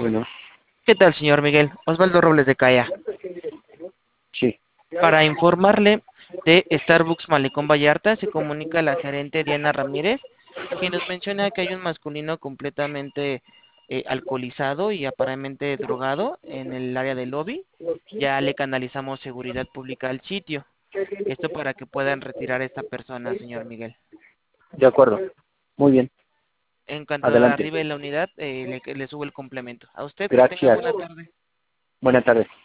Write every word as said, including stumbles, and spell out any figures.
Bueno, ¿Qué tal, señor Miguel? Osvaldo Robles de Calla. sí, Para informarle de Starbucks Malecón Vallarta, se comunica la gerente Diana Ramírez, quien nos menciona que hay un masculino completamente eh, alcoholizado y aparentemente drogado en el área del lobby. Ya le canalizamos seguridad pública al sitio. Esto para que puedan retirar a esta persona, señor Miguel. de acuerdo. Muy bien, En cuanto adelante. arribe la unidad, eh, le, le subo el complemento. A usted que tenga Gracias. buena tarde. Buenas tardes.